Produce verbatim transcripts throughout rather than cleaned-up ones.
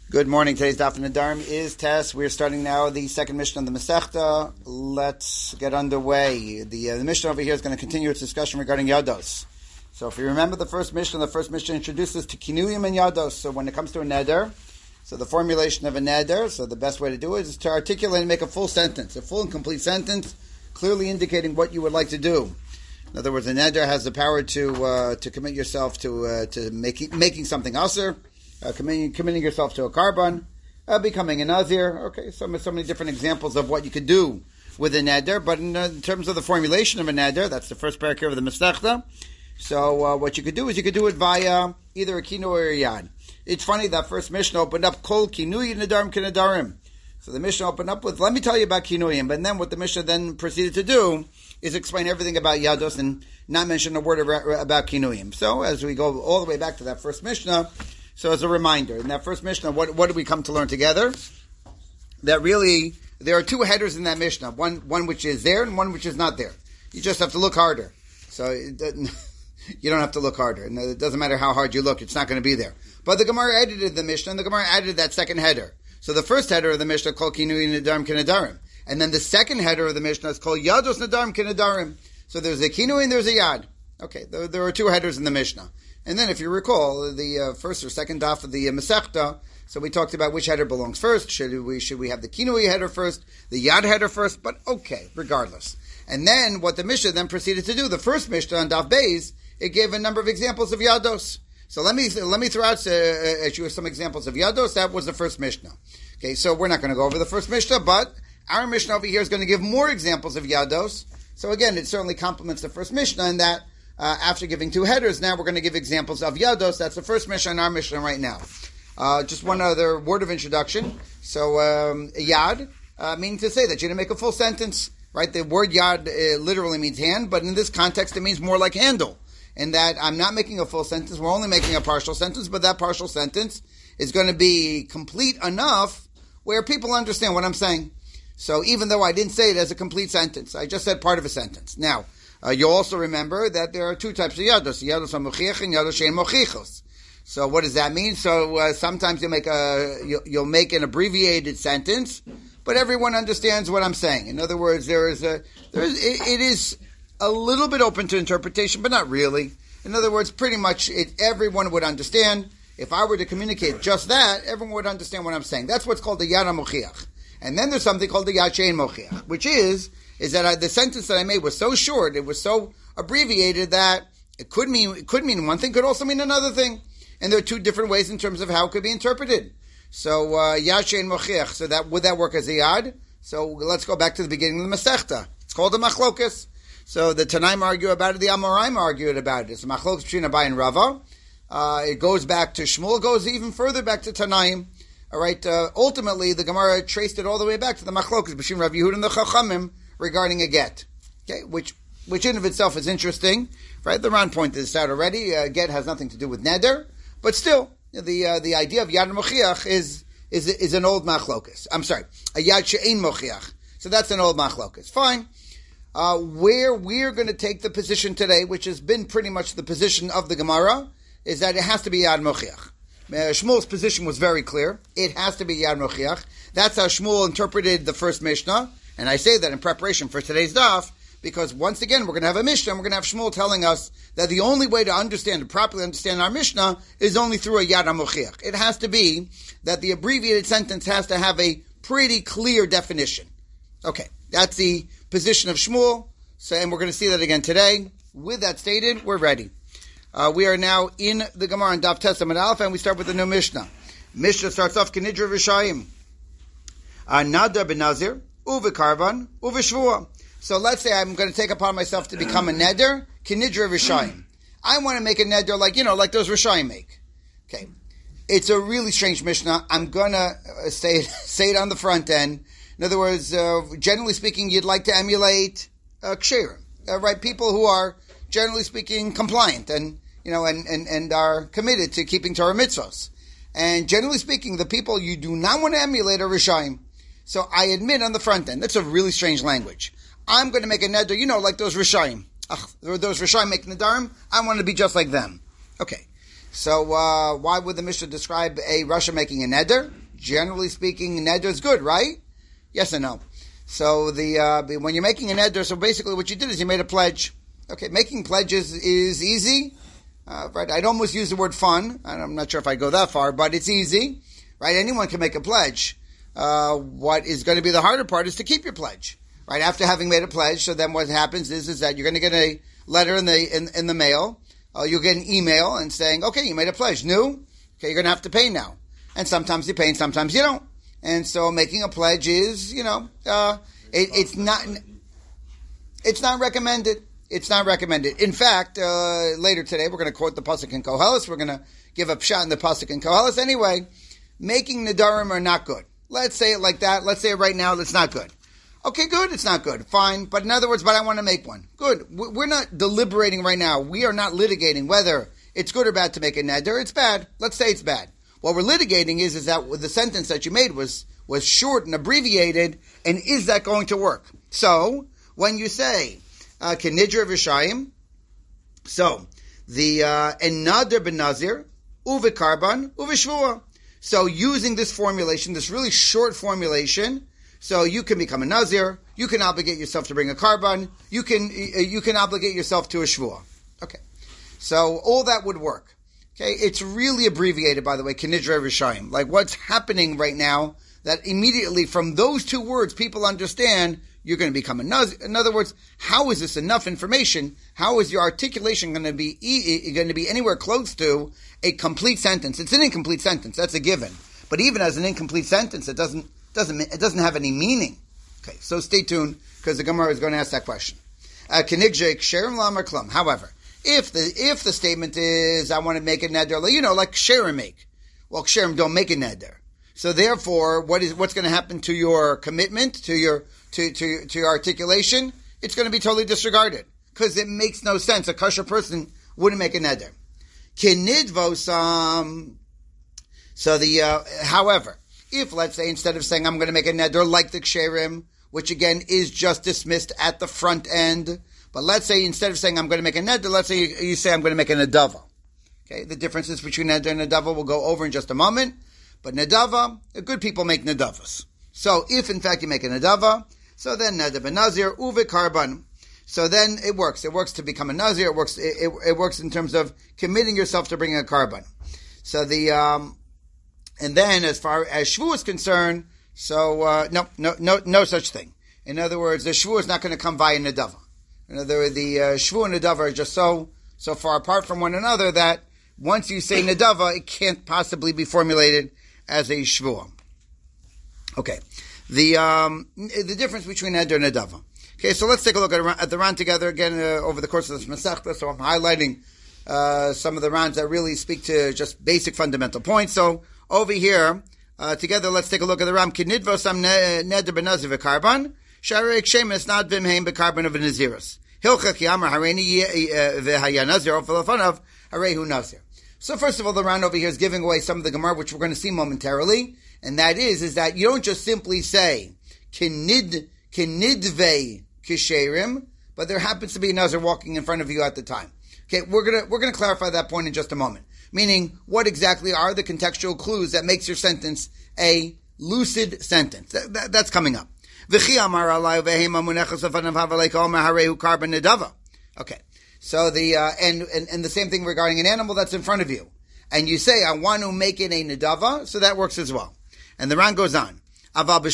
Good morning. Today's Daf Nedarim is Tess. We're starting now the second Mishnah of the Masechta. Let's get underway. The, uh, the Mishnah over here is going to continue its discussion regarding Yados. So if you remember the first Mishnah, the first Mishnah introduces to Kinuyim and Yados. So when it comes to a Neder, so the formulation of a Neder, so the best way to do it is to articulate and make a full sentence, a full and complete sentence, clearly indicating what you would like to do. In other words, a Neder has the power to uh, to commit yourself to uh, to making making something aser. Uh, committing, committing yourself to a carbon, uh, becoming a nazir. Okay, so, so many different examples of what you could do with a neder. But in, uh, in terms of the formulation of a neder, that's the first paragraph of the Masechta. So uh, what you could do is you could do it via either a kinu or a yad. It's funny that first Mishnah opened up kol kinui nedarim kenedarim. So the Mishnah opened up with, let me tell you about kinuyim. But then what the Mishnah then proceeded to do is explain everything about yados and not mention a word about kinuyim. So as we go all the way back to that first Mishnah, so as a reminder, in that first Mishnah, what, what did we come to learn together? That really, there are two headers in that Mishnah, one one which is there and one which is not there. You just have to look harder. So it you don't have to look harder. And it doesn't matter how hard you look, it's not going to be there. But the Gemara edited the Mishnah, and the Gemara added that second header. So the first header of the Mishnah called Kinui Nedarim Kenedarim. And then the second header of the Mishnah is called Yados Nedarim Kenedarim. So there's a Kinui and there's a Yad. Okay, there, there are two headers in the Mishnah. And then, if you recall, the uh, first or second daf of the uh, Masechta, so we talked about which header belongs first. Should we should we have the Kinui header first, the Yad header first? But okay, regardless. And then, what the Mishnah then proceeded to do, the first Mishnah on Daf Beis, it gave a number of examples of Yados. So let me let me throw out uh, at you some examples of Yados. That was the first Mishnah. Okay, so we're not going to go over the first Mishnah, but our Mishnah over here is going to give more examples of Yados. So again, it certainly complements the first Mishnah in that. Uh, after giving two headers, now we're going to give examples of Yados. That's the first Mishnah in our Mishnah right now. Uh, just one other word of introduction. So, um, Yad, uh, meaning to say that you didn't make a full sentence, right? The word Yad uh, literally means hand, but in this context it means more like handle. In that I'm not making a full sentence, we're only making a partial sentence, but that partial sentence is going to be complete enough where people understand what I'm saying. So even though I didn't say it as a complete sentence, I just said part of a sentence. Now, Uh, you also remember that there are two types of yados, yados hamochiach and yados she'en mochichos. So what does that mean? So uh, sometimes you'll make a you'll, you'll make an abbreviated sentence, but everyone understands what I'm saying. In other words, there is a there is it, it is a little bit open to interpretation, but not really. In other words, pretty much it, everyone would understand. If I were to communicate just that, everyone would understand what I'm saying. That's what's called the yad hamochiach. And then there's something called the yad she'en mochiach, which is is that I, the sentence that I made was so short, it was so abbreviated that it could mean it could mean one thing, could also mean another thing. And there are two different ways in terms of how it could be interpreted. So, uh, Yad she'en mochiach, so that, would that work as a Yad? So let's go back to the beginning of the Masechta. It's called a Machlokas. So the Tanaim argue about it, the Amoraim argued about it. It's a Machlokas between Abai and Rava. Uh, it goes back to Shmuel, it goes even further back to Tanaim. Alright, uh, ultimately the Gemara traced it all the way back to the Machlokas between Rav Yehuda and the Chachamim, regarding a get, okay, which which in of itself is interesting, right? The Ran pointed this out already. Uh, get has nothing to do with neder, but still, the uh, the idea of yad mochiach is is is an old machlokas. I'm sorry, a yad she'en mochiach. So that's an old machlokas. Fine. Uh, where we're going to take the position today, which has been pretty much the position of the Gemara, is that it has to be yad mochiach. Uh, Shmuel's position was very clear. It has to be yad mochiach. That's how Shmuel interpreted the first Mishnah. And I say that in preparation for today's daf, because once again, we're going to have a Mishnah, and we're going to have Shmuel telling us that the only way to understand, to properly understand our Mishnah, is only through a Yad HaMochiach. It has to be that the abbreviated sentence has to have a pretty clear definition. Okay, that's the position of Shmuel, so, and we're going to see that again today. With that stated, we're ready. Uh, we are now in the Gemara in Daf Tes Amud Aleph, and we start with the new Mishnah. Mishnah starts off, Kinidra Rishayim. Nada ben Nazir. Uve karvan, uve shvua. So let's say I'm going to take upon myself to become a neder, kinidra rishayim. I want to make a neder like, you know, like those rishayim make. Okay. It's a really strange Mishnah. I'm going to say it, say it on the front end. In other words, uh, generally speaking, you'd like to emulate uh, ksherim, uh, right? People who are, generally speaking, compliant and, you know, and, and, and are committed to keeping Torah mitzvos. And generally speaking, the people you do not want to emulate are rishayim. So I admit on the front end, that's a really strange language. I'm going to make a neder, you know, like those Rishayim. Ach, those Rishayim make nedarim, I want to be just like them. Okay. So uh, why would the Mishnah describe a Rasha making a neder? Generally speaking, neder is good, right? Yes or no? So the uh, when you're making a neder, so basically what you did is you made a pledge. Okay, making pledges is easy, uh, right? I'd almost use the word fun. I'm not sure if I go that far, but it's easy, right? Anyone can make a pledge. Uh, what is going to be the harder part is to keep your pledge, right? After having made a pledge, so then what happens is is that you're going to get a letter in the in, in the mail. Uh, you'll get an email and saying, okay, you made a pledge. New? Okay, you're going to have to pay now. And sometimes you pay and sometimes you don't. And so making a pledge is, you know, uh, it, it's not, it's not recommended. It's not recommended. In fact, uh, later today, we're going to quote the Pasuk in Koheles. We're going to give a shot in the Pasuk in Koheles. Anyway, making Nedarim are not good. Let's say it like that. Let's say it right now. That's not good. Okay, good. It's not good. Fine. But in other words, but I want to make one. Good. We're not deliberating right now. We are not litigating whether it's good or bad to make a neder. It's bad. Let's say it's bad. What we're litigating is, is that the sentence that you made was, was short and abbreviated, and is that going to work? So, when you say, uh, Kenidra Vishayim, so, the, uh, en nader ben nazir, uve karban, uve shvua. So, using this formulation, this really short formulation, so you can become a nazir, you can obligate yourself to bring a karban, you can, you can obligate yourself to a shvua. Okay. So, all that would work. Okay, it's really abbreviated, by the way, Kenidra Rishayim. Like what's happening right now, that immediately from those two words, people understand you're going to become a nazir. In other words, how is this enough information? How is your articulation going to be e- going to be anywhere close to a complete sentence? It's an incomplete sentence. That's a given. But even as an incomplete sentence, it doesn't doesn't it doesn't have any meaning. Okay, so stay tuned because the Gemara is going to ask that question. Kenidra Ksherim Lamar Klum. However, If the if the statement is, I want to make a neder, you know, like ksherim make. Well, ksherim don't make a neder. So therefore, what is what's going to happen to your commitment, to your to to to your articulation? It's going to be totally disregarded because it makes no sense. A kosher person wouldn't make a neder. Kinidvosam. So the uh, however, if let's say instead of saying I'm going to make a neder like the ksherim, which again is just dismissed at the front end. But let's say instead of saying I'm going to make a neder, let's say you, you say I'm going to make a nedava. Okay, the differences between neder and nedava we'll go over in just a moment. But nedava, good people make nedavas. So if in fact you make a nedava, so then neder ben nazir uve karban. So then it works. It works to become a nazir. It works. It, it, it works in terms of committing yourself to bringing a karban. So the um, and then as far as shvu is concerned, so uh, no, no, no, no such thing. In other words, the shvu is not going to come via nedava. You know, the, the uh, shvu and nedava are just so so far apart from one another that once you say nedava, it can't possibly be formulated as a shvu. Okay, the um, the difference between neder and nedava. Okay, so let's take a look at, at the Ran together again uh, over the course of this Masechta. So I'm highlighting uh, some of the Rans that really speak to just basic fundamental points. So over here uh, together, let's take a look at the Ram. Kinidvo sam neder benazir v'karban. Sharik shemes not vimheim bekarban of nazirus. Hilcha kiyamar hareini v'haya nazir or filafanav harehu nazir. So first of all, the Ran over here is giving away some of the Gemara, which we're going to see momentarily, and that is is that you don't just simply say kinid kinidve kisherim, but there happens to be a nazir walking in front of you at the time. Okay, we're gonna we're gonna clarify that point in just a moment. Meaning, what exactly are the contextual clues that makes your sentence a lucid sentence? That, that, that's coming up. Okay, so the uh, and, and and the same thing regarding an animal that's in front of you, and you say I want to make it a nedava, so that works as well. And the Ran goes on. Okay, uh,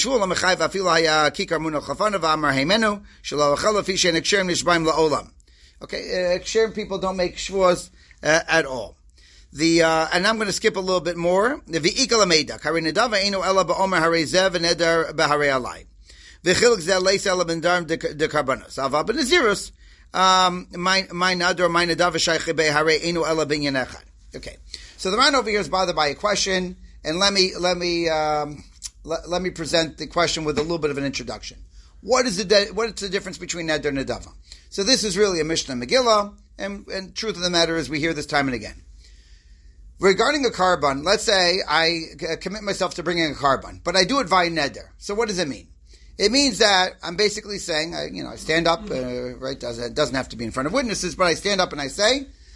ksherim people don't make shvuos uh, at all. The uh, and I'm going to skip a little bit more. The v'ikal ameidak harei nedava eino ela ba'omer harei zev v'neder b'harei alai. V'chiluk zeh leis ela b'ndarim dekarbanos. Ava b'nazirus my my nadar my nedava shaykh beharei eino ela b'inyan echad. Okay, so the Ran over here is bothered by a question, and let me let me um, let, let me present the question with a little bit of an introduction. What is the de- what is the difference between neder and nedava? So this is really a Mishnah Megillah, and, and truth of the matter is we hear this time and again. Regarding a karban, let's say I commit myself to bringing a karban, but I do it via neder. So what does it mean? It means that I'm basically saying, I, you know, I stand up, uh, right? It doesn't have to be in front of witnesses, but I stand up and I say,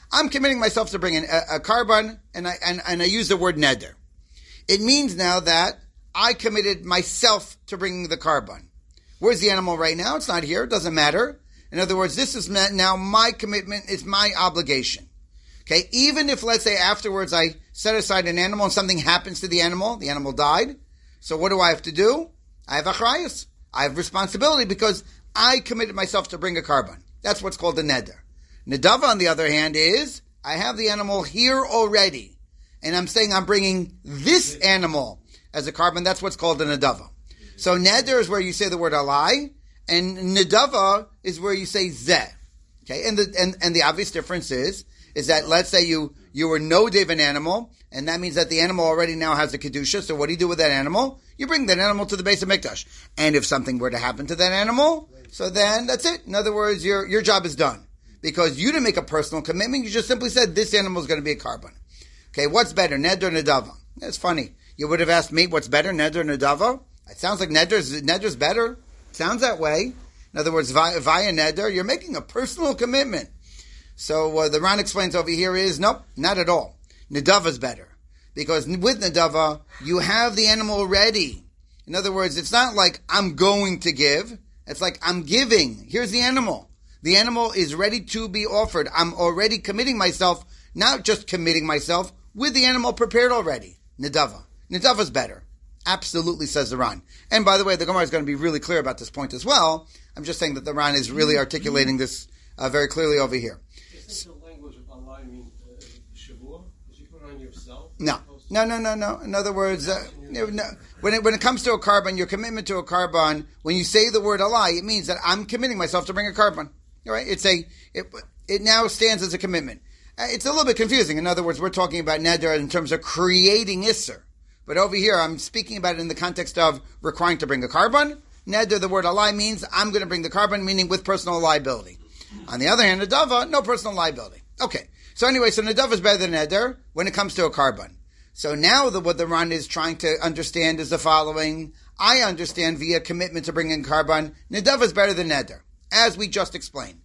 I'm committing myself to bring a, a carbon, and I and, and I use the word neder. It means now that I committed myself to bringing the carbon. Where's the animal right now? It's not here. It doesn't matter. In other words, this is now my commitment, is my obligation. Okay, even if, let's say, afterwards I set aside an animal and something happens to the animal, the animal died. So what do I have to do? I have achrayus. I have responsibility because I committed myself to bring a carbon. That's what's called a neder. Nedava, on the other hand, is I have the animal here already, and I'm saying I'm bringing this animal as a carbon. That's what's called a nedava. So neder is where you say the word alai, and nedava is where you say zeh. Okay, and the and, and the obvious difference is is that let's say you you were nodev an animal, and that means that the animal already now has a kedusha. So what do you do with that animal? You bring that animal to the base of mikdash. And if something were to happen to that animal, so then that's it. In other words, your your job is done. Because you didn't make a personal commitment, you just simply said this animal is going to be a carbon. Okay, what's better, neder or nedava? That's funny. You would have asked me what's better, neder or nedava? It sounds like neder's, neder's better. It sounds that way. In other words, via, via neder, you're making a personal commitment. So uh, the Ran explains over here is, nope, not at all. Nedava's better. Because with nedava, you have the animal ready. In other words, it's not like I'm going to give. It's like I'm giving. Here's the animal. The animal is ready to be offered. I'm already committing myself, not just committing myself, with the animal prepared already. Nedava. Nedava's better. Absolutely, says the Ran. And by the way, the Gemara is going to be really clear about this point as well. I'm just saying that the Ran is really articulating this uh, very clearly over here. Isn't the language of Allah mean uh, shavua? Did you put it on yourself? No. No, no, no, no. In other words, uh, no, when it when it comes to a carbon, your commitment to a carbon, when you say the word Allah, it means that I'm committing myself to bring a carbon. Right? It's a it, it now stands as a commitment. It's a little bit confusing. In other words, we're talking about neder in terms of creating isser, but over here I'm speaking about it in the context of requiring to bring a carbon. Neder, the word alai, means I'm going to bring the carbon, meaning with personal liability. On the other hand, nedava, no personal liability. Okay. So anyway, so nedava is better than neder when it comes to a carbon. So now the, what the Ran is trying to understand is the following. I understand via commitment to bring in carbon, nedava is better than neder, as we just explained.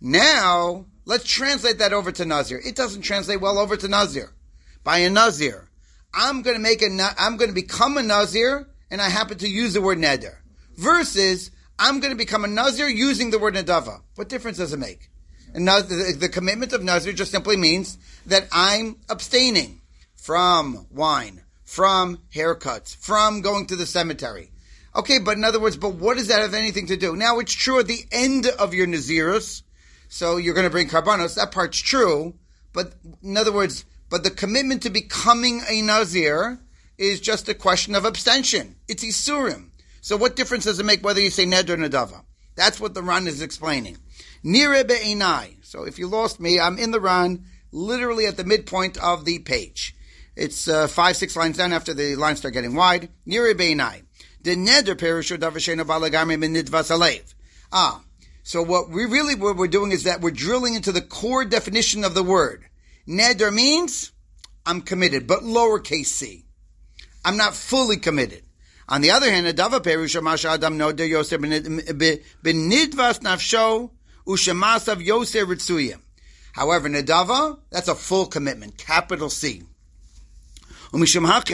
Now, let's translate that over to Nazir. It doesn't translate well over to Nazir. By a Nazir, I'm going to make a, I'm going to become a Nazir, and I happen to use the word neder. Versus, I'm going to become a Nazir using the word nedava. What difference does it make? And the, the commitment of Nazir just simply means that I'm abstaining from wine, from haircuts, from going to the cemetery. Okay, but in other words, but what does that have anything to do? Now, it's true at the end of your Nazirus, so you're going to bring karbanos. That part's true, but in other words, but the commitment to becoming a Nazir is just a question of abstention. It's Isurim. So what difference does it make whether you say neder or nedava? That's what the Ran is explaining. Nire be'enai. So if you lost me, I'm in the Ran, literally at the midpoint of the page. It's uh, five, six lines down after the lines start getting wide. Nire be'enai. The neder perushu davashenu balagami min nidvas alev. Ah, so what we really what we're doing is that we're drilling into the core definition of the word. Neder means I'm committed, but lowercase c. I'm not fully committed. On the other hand, nedava perushu masha adam noder yoser benidvas nafsho ushemasav yoser ritzuyim. However, nedava, that's a full commitment, capital C. He says, look,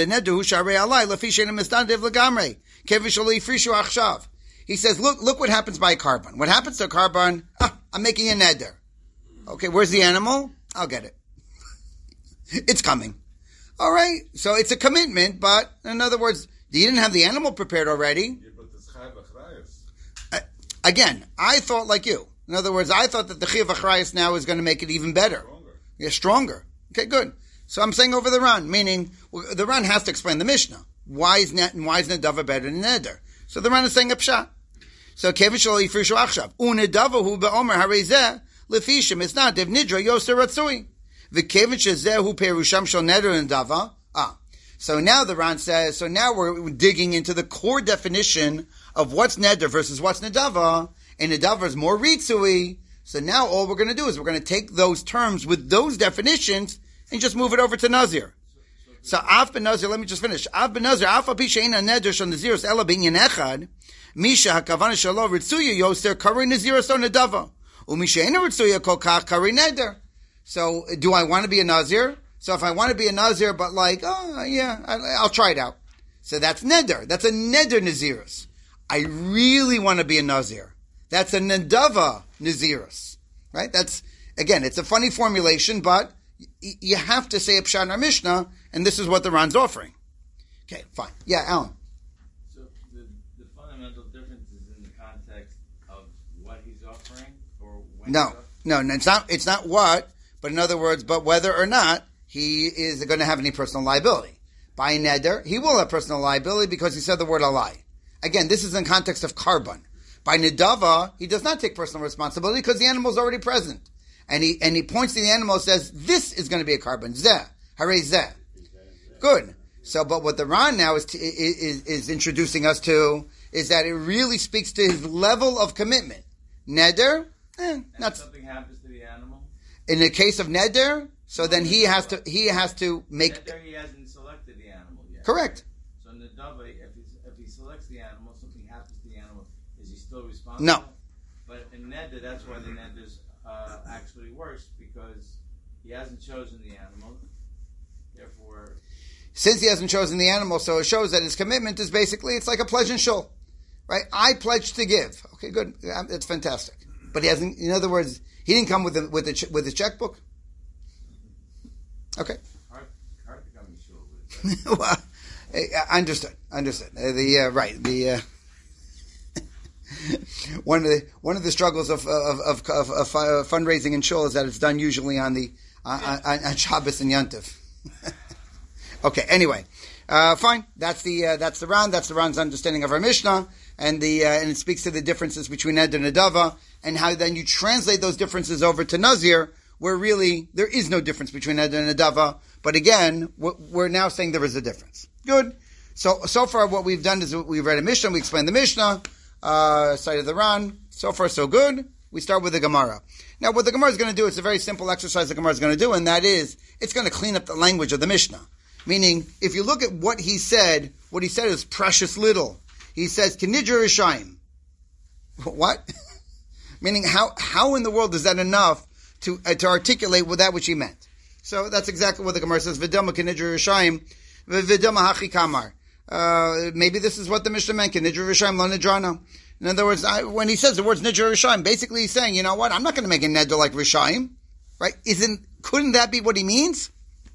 look what happens by a carbon. What happens to a carbon? Ah, I'm making a neder. Okay, where's the animal? I'll get it. It's coming. All right, so it's a commitment, but in other words, you didn't have the animal prepared already. Uh, again, I thought like you. In other words, I thought that the chiv achrayus now is going to make it even better. Stronger. Yeah, stronger. Okay, good. So I'm saying over the Ran, meaning well, the Ran has to explain the Mishnah. Why is net and why is nedava better than neder? So the Ran is saying a pshat. So kevish lo yifrishu achshav unedava hu beomer harezeh lefishim it's not dev nidra yoser ratzui v'kevish zeh hu perusham shel neder nedava. Ah, so now the Ran says. So now we're digging into the core definition of what's neder versus what's nedava, and nedava is more ritzui. So now all we're going to do is we're going to take those terms with those definitions and just move it over to Nazir. So, Av ben Nazir, let me just finish. Av ben Nazir, Af api she'ena neder shel Nazirus ela b'inyan echad, misha hakavana shelo ritzuya yoser kari Nazirus o nedava, umisha ena ritzuya kol kach kari neder. So do I want to be a Nazir? So if I want to be a Nazir, but like, oh, yeah, I, I'll try it out. So that's neder. That's a neder Nazirus. I really want to be a Nazir. That's a nedava Nazirus. Right? That's, again, it's a funny formulation, but y- you have to say a Pshat in our Mishnah, and this is what the Ran's offering. Okay, fine. Yeah, Alan. So the, the fundamental difference is in the context of what he's offering, or when No, he's offering? no, no, it's not, it's not what, but in other words, but whether or not he is going to have any personal liability. By neder, he will have personal liability because he said the word alai. Again, this is in context of carbon. By nedava, he does not take personal responsibility because the animal is already present. And he, and he points to the animal and says, this is going to be a carbon. Zeh. Hare zeh. Good. So, but what the Ran now is, t- is, is introducing us to is that it really speaks to his level of commitment. Neder, eh, And not, if something happens to the animal, in the case of neder, so then he has to, he has to make, that there he hasn't selected the animal yet. correct. So in the Dava, if, he's, if he selects the animal, something happens to the animal, is he still responsible? No. But in Neder, that's why the Neder is uh, actually worse, because he hasn't chosen the animal. Therefore, Since he hasn't chosen the animal, so it shows that his commitment is basically, it's like a pledge and shul. Right? I pledge to give. Okay, good. That's fantastic. But he hasn't, in other words, he didn't come with the, with the, with his checkbook. Okay. hard, hard to come in shul with that. Well, I understood. Understood. Uh, the uh, right. The uh, one of the one of the struggles of of of, of, of uh, fundraising in shul is that it's done usually on the uh, on, on Shabbos and Yantiv. Okay. Anyway, uh, fine. That's the uh, that's the Ran. That's the Ran's understanding of our Mishnah, and the uh, and it speaks to the differences between Neder and Nedava, and how then you translate those differences over to Nazir, where really there is no difference between Neder and Nedava. But again, we're now saying there is a difference. Good. So so far, what we've done is we've read a Mishnah, we explained the Mishnah, uh, side of the Ran. So far, so good. We start with the Gemara. Now, what the Gemara is going to do, it's a very simple exercise the Gemara is going to do, and that is, it's going to clean up the language of the Mishnah. Meaning, if you look at what he said, what he said is precious little. He says, Kinidra Rishayim. What? Meaning, how how in the world is that enough to uh, to articulate with that which he meant? So that's exactly what the Gemara says. V'dama Kinidra Rishayim, v'dama hachi kamar. Uh, maybe this is what the Mishnah meant. Kinidra Rishayim lo nidrano. In other words, I, when he says the words Nidra Rishayim, basically he's saying, you know what? I'm not going to make a neder like Rishayim, right? Isn't couldn't that be what he means?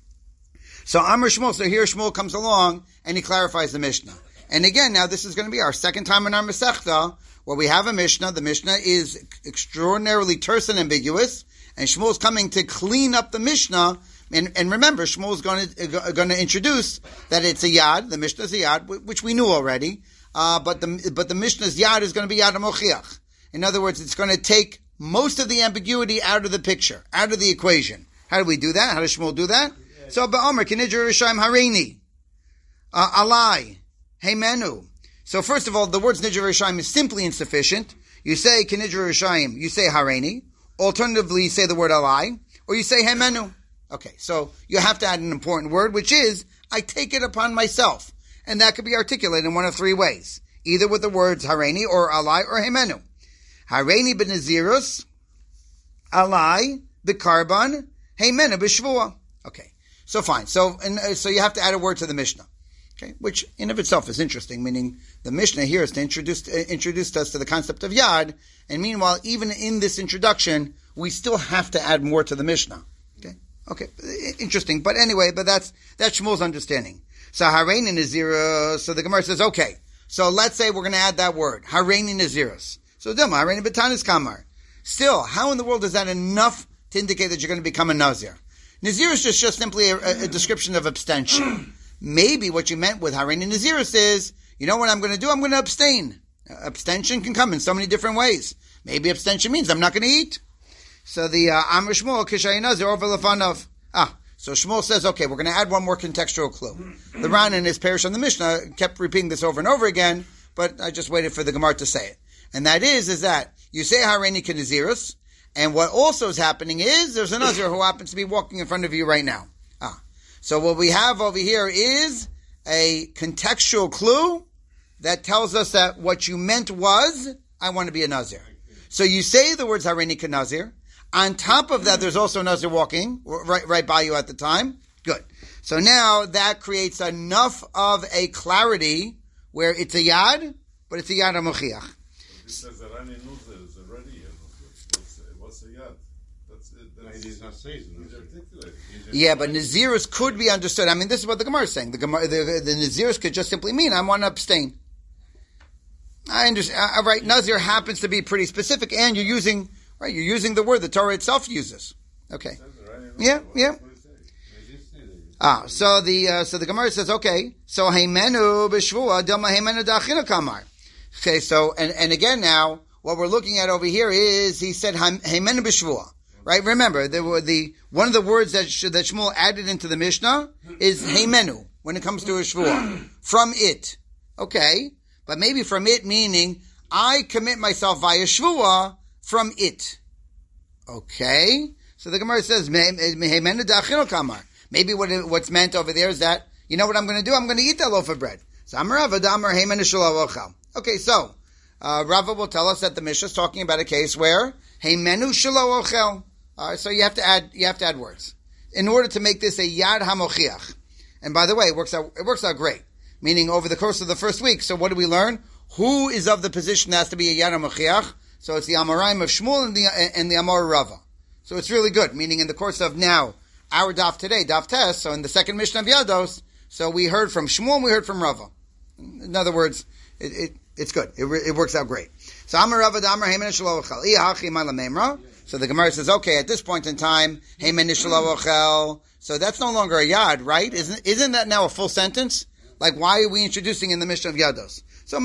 So Amr Shmuel, so here Shmuel comes along and he clarifies the Mishnah. And again, now this is going to be our second time in our Masechta where we have a Mishnah. The Mishnah is extraordinarily terse and ambiguous, and Shmuel is coming to clean up the Mishnah. And, and remember, Shmuel is going to going to introduce that it's a yad. The Mishnah is a yad, which we knew already. Uh, but the but the Mishnah's yad is going to be yad mochiach. In other words, it's going to take most of the ambiguity out of the picture, out of the equation. How do we do that? How does Shmuel do that? So, Ba'omer, Kinidra Rishayim Hareini, uh, Alai, Heimenu. So, first of all, the words Nidra Rishayim is simply insufficient. You say Kinidra Rishayim, you say Hareini. Alternatively, you say the word Alai, or you say Heimenu. Okay, so you have to add an important word, which is, I take it upon myself. And that could be articulated in one of three ways. Either with the words Hareini, or Alai, or Heimenu. Hareini b'Nazirus, Alai b'Karban, Heimenu b'Shvua. Okay. So fine. So and uh, so you have to add a word to the Mishnah, okay? Which in of itself is interesting. Meaning the Mishnah here is to introduce uh, introduced us to the concept of yad, and meanwhile, even in this introduction, we still have to add more to the Mishnah. Okay, okay, interesting. But anyway, but that's that's Shmuel's understanding. So Hareini Nazirus. So the Gemara says, okay. So let's say we're going to add that word Hareini Nazirus. So Dilma Hareini B'Tanis Kamar. Still, how in the world is that enough to indicate that you're going to become a Nazir? Nazirus is just simply a, a description of abstention. Maybe what you meant with Hareini Nazirus is, you know what I'm going to do? I'm going to abstain. Uh, abstention can come in so many different ways. Maybe abstention means I'm not going to eat. So the uh, Amr Shmuel, Kishayi Nazir, over Lefanov. Ah, so Shmuel says, okay, we're going to add one more contextual clue. The Ran in his parish on the Mishnah kept repeating this over and over again, but I just waited for the Gemara to say it. And that is, is that you say Hareini Nazirus, and what also is happening is there's a Nazir who happens to be walking in front of you right now. Ah, so what we have over here is a contextual clue that tells us that what you meant was, I want to be a Nazir. So you say the words Hareini Nazir. On top of that, there's also Nazir walking right, right by you at the time. Good. So now that creates enough of a clarity where it's a yad, but it's a yad HaMochiach. It says that Rani Nuzir is already a Nuzir. What's a yad? That's it. That's, he's not saying he's articulated. Yeah, but Nazirus could be understood. I mean, this is what the Gemara is saying. The Gemara, the, the Nazirus could just simply mean, I want to abstain. I understand. Uh, right, Nazir happens to be pretty specific, and you're using, right, you're using the word the Torah itself uses. Okay. Yeah, yeah. Ah, so the, uh, so the Gemara says, okay, so Heimenu b'shvua, Dilma Heimenu da'achina kamar. Okay, so, and, and again now, what we're looking at over here is, he said, Heimenu b'shvua. Right? Remember, there were the one of the words that that Shmuel added into the Mishnah is heimenu when it comes to a shvuah. From it, okay, but maybe from it meaning I commit myself via shvuah from it. Okay, so the Gemara says heimenu da'achinu kamar. Maybe what it, what's meant over there is that you know what I'm going to do? I'm going to eat that loaf of bread. So I'm Rava Damar heimenu shelo ochel. Okay, so uh, Rava will tell us that the Mishnah is talking about a case where heimenu shelo ochel. All right, so you have to add you have to add words in order to make this a yad hamochiach. And by the way, it works out it works out great. Meaning over the course of the first week. So what do we learn? Who is of the position that has to be a yad hamochiach? So it's the Amoraim of Shmuel and the and the Amor Rava. So it's really good. Meaning in the course of now our daf today, daf tes. So in the second Mishnah of Yados, so we heard from Shmuel and we heard from Rava. In other words, it, it it's good. It, it works out great. So Amor Rava Damar Heimen Shelo Ochel Ihachi Malamemra. So the Gemara says, okay, at this point in time, Heimen Shelo Ochel. So that's no longer a yad, right? Isn't isn't that now a full sentence? Like, why are we introducing in the Mishnah of Yados? So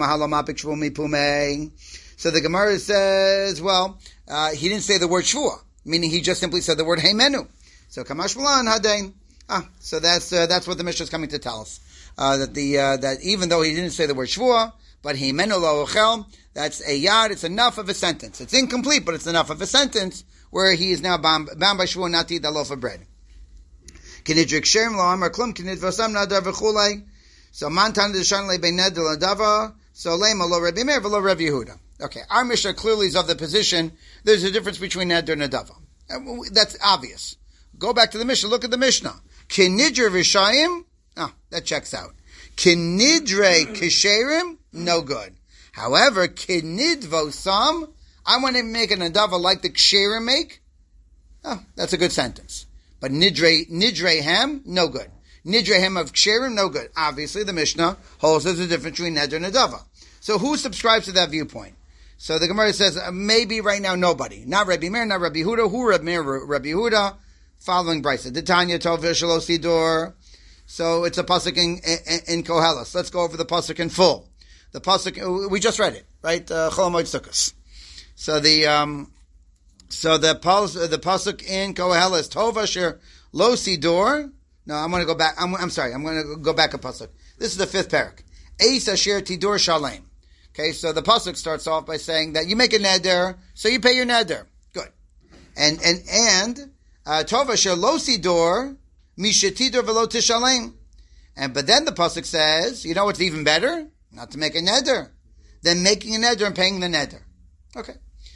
So the Gemara says, well, uh, he didn't say the word shvua, meaning he just simply said the word heimenu. So kamash mulan hadain. Ah, so that's uh, that's what the Mishnah is coming to tell us. Uh, that the uh, that even though he didn't say the word shvua, but heimenu lo ochel, that's a yad. It's enough of a sentence. It's incomplete, but it's enough of a sentence where he is now bound, bound by shvua not to eat the loaf of bread. Kinidrik shem lo amar klum kinid v'asam nadar v'chulei. So mantan d'shan le beined l'dava. So leima lo Rabbi Meir v'lo Rabbi Yehuda. Okay, our Mishnah clearly is of the position there's a difference between neder and adava. That's obvious. Go back to the Mishnah. Look at the Mishnah. Kinidre v'shayim. Ah, that checks out. Kinidre kisherim. No good. However, kinid v'osam. I want to make an adava like the ksherim make. Oh, that's a good sentence. But nidre nidre hem, no good. Nidre hem of ksherim, no good. Obviously, the Mishnah holds there's a difference between neder and adava. So who subscribes to that viewpoint? So the Gemara says, uh, maybe right now nobody. Not Rabbi Meir, not Rabbi Yehuda. Who Rabbi Meir? Rabbi Yehuda. Following Brisa. Titania tov v'shelo sidor. So it's a pasuk in, in, in Koheles. Let's go over the pasuk in full. The pasuk, we just read it, right? Chol Hamoed Sukkos. So the, um, so the, the pasuk in Koheles, tov asher lo sidor. No, I'm going to go back. I'm, I'm sorry. I'm going to go back a pasuk. This is the fifth parak. Eis asher tidur shalem. Okay, so the pasuk starts off by saying that you make a neder, so you pay your neder. Good. And, and, and, uh, tov asher lo sidor, mishetidor velo tishalem. And, but then the pasuk says, you know what's even better? Not to make a neder. Than making a neder and paying the neder. Okay.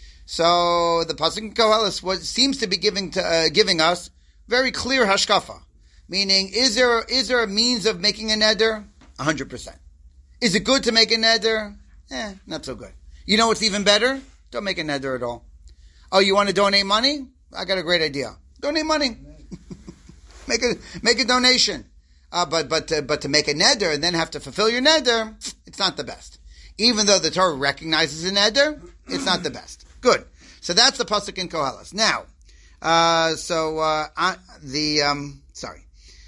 So, the pasuk in Koheles what seems to be giving to, uh, giving us very clear hashkafa. Meaning, is there, is there a means of making a neder? A hundred percent. Is it good to make a neder? Eh, not so good. You know what's even better? Don't make a neder at all. Oh, you want to donate money? I got a great idea. Donate money. make a make a donation. Uh, but but to, but to make a neder and then have to fulfill your neder, it's not the best. Even though the Torah recognizes a neder, it's not the best. Good. So that's the pasuk in Koheles. Now, uh, so uh, uh, the um, sorry.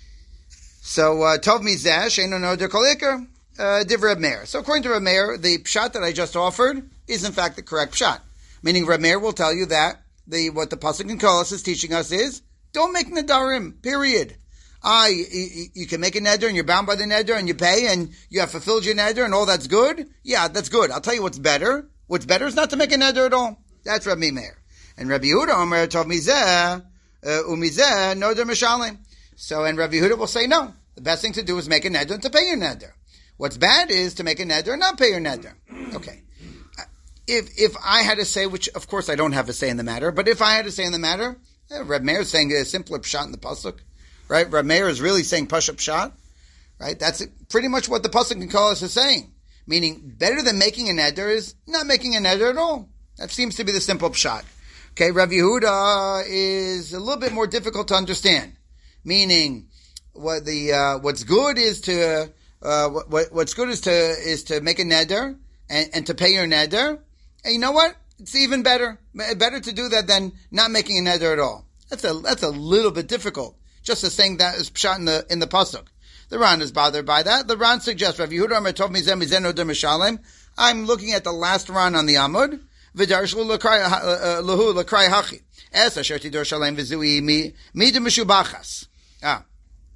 So uh, tov mizeh she'eino neder kol iker. Uh, Div Reb Meir. So according to Reb Meir, the pshat that I just offered is in fact the correct pshat. Meaning Reb Meir will tell you that the what the pasuk in Koheles is teaching us is don't make nedarim. Period. Ah, you, you, you can make a neder and you're bound by the neder and you pay and you have fulfilled your neder and all that's good. Yeah, that's good. I'll tell you what's better. What's better is not to make a neder at all. That's Rabbi Meir. And Rabbi Yehuda Omer told mizeh umizeh noder mishalim. So and Rabbi Yehuda will say no. The best thing to do is make a neder and to pay your neder. What's bad is to make a neder and not pay your neder. Okay. if if I had to say, which of course I don't have a say in the matter, but if I had to say in the matter, eh, Reb Meir is saying a simpler pshat in the pasuk, right? Reb Meir is really saying pashup pshat, right? That's pretty much what the pasuk in Koheles is saying, meaning better than making a neder is not making a neder at all. That seems to be the simple pshat. Okay, Rav Yehuda is a little bit more difficult to understand, meaning what the uh, what's good is to uh, what what's good is to is to make a neder and, and to pay your neder. And you know what? It's even better. Better to do that than not making a neder at all. That's a that's a little bit difficult. Just as saying that is pshat in the in the pasuk. The Ran is bothered by that. The Ran suggests, Rav Yehuda Amar Tov Mizem Mizeno de Mishalem. I'm looking at the last Ran on the Amud. V'darshlu lahu l'krai hachi. Es asher tidor shalem v'zui mi mi de mishubachas. Ah.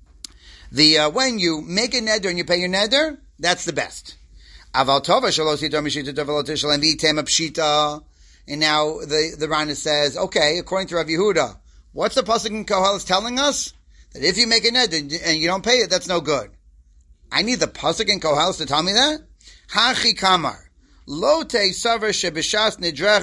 The, uh, when you make a neder and you pay your neder, that's the best. Aval tova shalos tidor mishita develot shalem v'item pshita. And now the, the Ran says, okay, according to Rav Yehuda, what's the pasuk in Koheles telling us? That if you make a neder and you don't pay it, that's no good. I need the pasuk in Koheles to tell me that? Hachi kamar. Lo te saver shebishas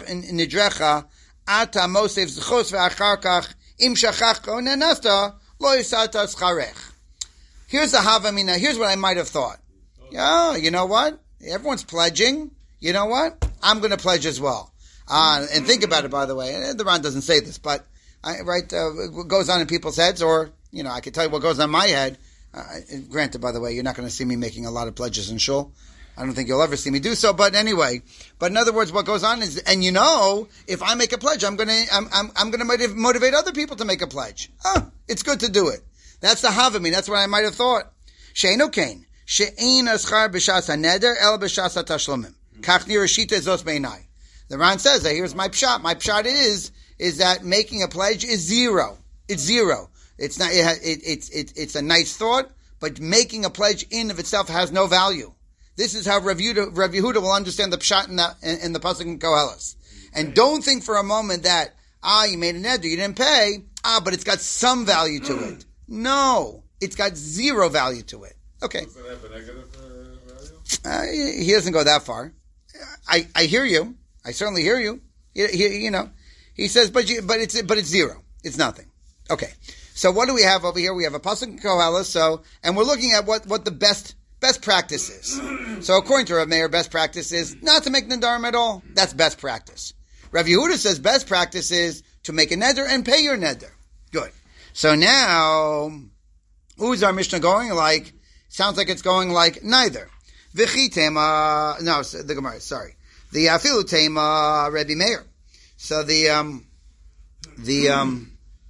nidrecha ata mosef zchos ve'achar kach im shachach onenasta lo yisata scharech. Here's the havamina. Here's what I might have thought. Yeah, you know what? Everyone's pledging. You know what? I'm going to pledge as well. Uh, and think about it, by the way. The Ran doesn't say this, but I, right, uh, what goes on in people's heads, or you know, I can tell you what goes on in my head. Uh, granted, by the way, you're not going to see me making a lot of pledges in shul. I don't think you'll ever see me do so, but anyway. But in other words, what goes on is, and you know, if I make a pledge, I'm gonna, I'm, I'm, I'm gonna motiv- motivate other people to make a pledge. Oh, it's good to do it. That's the havami. That's what I might have thought. She'eno kain. She'ein aschar b'shas haneder el b'shas hatashlumim. Kach nir shita zos beinai. The Ran says that here's my pshat. My pshat is, is that making a pledge is zero. It's zero. It's not, it, it, it's, it, it's a nice thought, but making a pledge in of itself has no value. This is how Rav Yehuda, Rav Yehuda will understand the pshat in the, in, in the pasuk in Koheles. And don't think for a moment that, ah, you made a neder, you didn't pay, ah, but it's got some value to it. No, it's got zero value to it. Okay. Does it have a negative uh, value? Uh, he doesn't go that far. I, I hear you. I certainly hear you. He, he, you know, he says, but you, but it's but it's zero. It's nothing. Okay. So what do we have over here? We have a pasuk in Koheles. So, and we're looking at what, what the best best practice is. So according to Rav Meir, best practice is not to make nedarim at all. That's best practice. Rav Yehuda says best practice is to make a neder and pay your neder. Good. So now, who's our Mishnah going like? Sounds like it's going like neither. V'chi tema, no, the Gemara, sorry. The afilu tema Rebbe Meir. So the, um, the, um,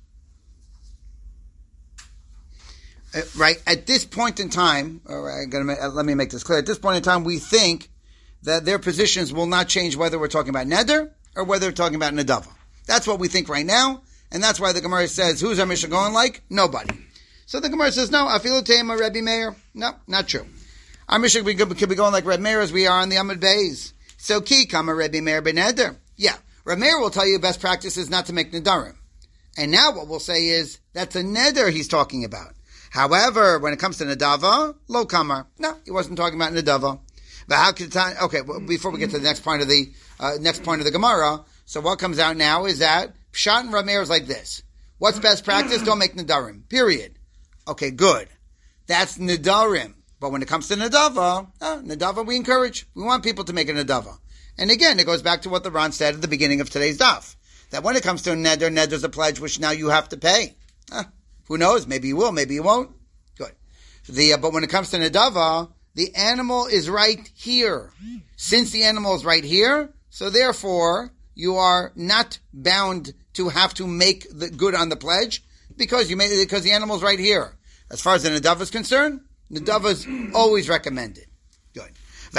uh, right, at this point in time, all right, I'm gonna, uh, let me make this clear. At this point in time, we think that their positions will not change whether we're talking about neder or whether we're talking about nedava. That's what we think right now. And that's why the Gemara says, who's our Mishnah going like? Nobody. So the Gemara says, no, afilu tema Rebbe Meir. No, not true. Our Mishnah could be going like Rebbe Meir as we are on the Amud Beis. So ki kama Rebbe Meir ben neder. Yeah, Rebbe Meir will tell you best practice is not to make nedarim. And now what we'll say is, that's a neder he's talking about. However, when it comes to nedava, lo kamar. No, he wasn't talking about nedava. But how could time? Okay, well, before we get to the next point of the uh, next point of the Gemara, so what comes out now is that Pshat and Rebbe Meir is like this. What's best practice? Don't make nedarim. Period. Okay, good. That's nedarim. But when it comes to nedava, uh, nedava we encourage. We want people to make a nedava. And again, it goes back to what the Ran said at the beginning of today's daf. That when it comes to a neder, neder's a pledge which now you have to pay. Uh, who knows? Maybe you will, maybe you won't. Good. The uh, but when it comes to nedava, the animal is right here. Since the animal is right here, so therefore you are not bound to have to make the good on the pledge because you made because the animal's right here. As far as the nedava is concerned, nedava is always recommended. Good. So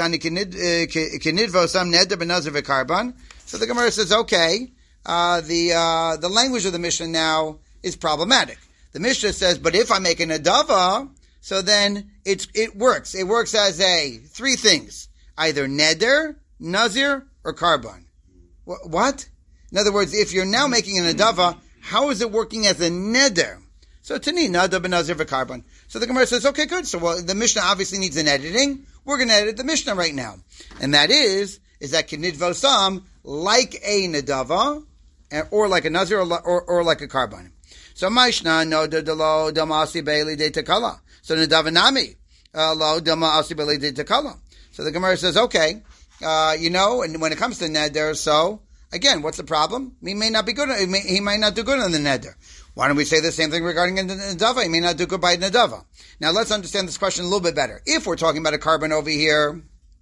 the Gemara says, okay, uh, the uh, the language of the Mishnah now is problematic. The Mishnah says, but if I make a nedava, so then it's it works. It works as a three things: either neder, nazir, or karban. Wh- what? In other words, if you're now making a nedava, how is it working as a neder? So tani nada benazir v'karban. So the Gemara says, okay, good. So well, the Mishnah obviously needs an editing. We're going to edit the Mishnah right now, and that is is that kinidvosam, like a nedava, or like a nazir, or, or, or like a carbon. So Maishna no delo damasi beili de takala. So nedavanami lo damasi beili de takala. So the Gemara says, okay, uh, you know, and when it comes to neder, so again, what's the problem? He may not be good. He may, he might not do good on the neder. Why don't we say the same thing regarding the nedava? He may not do good by nedava. Now let's understand this question a little bit better. If we're talking about a carbon over here,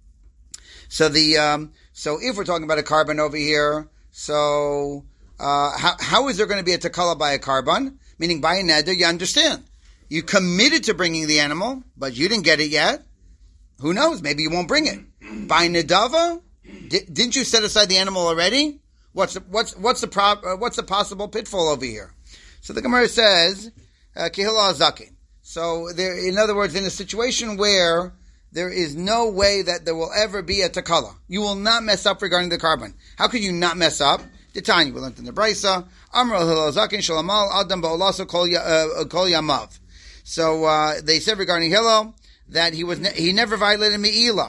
so the um, so if we're talking about a carbon over here, so uh, how how is there going to be a takala by a carbon? Meaning by a neder, you understand. You committed to bringing the animal, but you didn't get it yet. Who knows? Maybe you won't bring it. By nedava, di- didn't you set aside the animal already? What's the, what's what's the pro- uh, what's the possible pitfall over here? So the Gemara says, Kihila Azakin. So there, in other words, in a situation where there is no way that there will ever be a takala, you will not mess up regarding the carbon. How could you not mess up? The Tanya, we learned in the Brisa, Amr Kihila Azakin Shalamal Adam Ba'olaso Kol Yamav. So uh, they said regarding Hillel that he was ne- he never violated Me'ilah.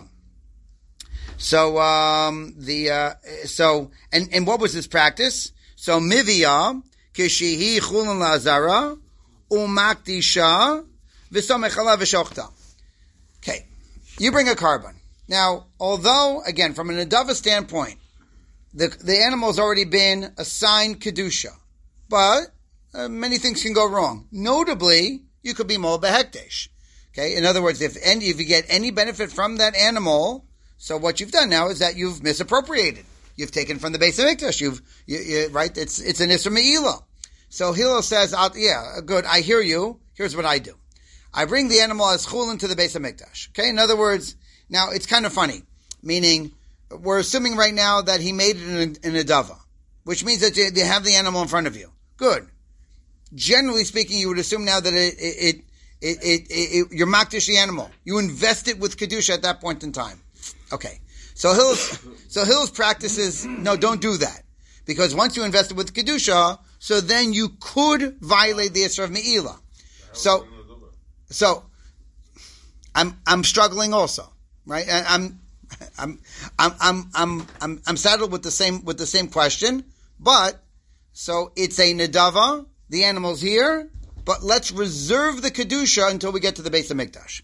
So um, the uh, so and and what was his practice? So Mivia. Kishihi chulun lazara umakdisha v'samechala v'shochta. Okay, you bring a carbon. Now, although again from an nedava standpoint, the the animal has already been assigned kedusha, but uh, many things can go wrong. Notably, you could be mol behekdesh. Okay, in other words, if any if you get any benefit from that animal, so what you've done now is that you've misappropriated. You've taken from the base of Mikdash. You've, you, you, right? It's, it's an Isra Me'ilah. So Hillel says, I'll, yeah, good. I hear you. Here's what I do. I bring the animal as chulin to the base of Mikdash. Okay. In other words, now it's kind of funny. Meaning, we're assuming right now that he made it in a, in a dava, which means that you, you have the animal in front of you. Good. Generally speaking, you would assume now that it, it, it, it, it, it you're makdish the animal. You invest it with kedusha at that point in time. Okay. So Hill's, so Hill's practice is, no, don't do that. Because once you invest it with Kedusha, so then you could violate the Isra of Me'ilah. So, so, I'm, I'm struggling also, right? I'm, I'm, I'm, I'm, I'm, I'm, I'm saddled with the same, with the same question, but, so it's a Nedava, the animal's here, but let's reserve the Kedusha until we get to the base of Mikdash.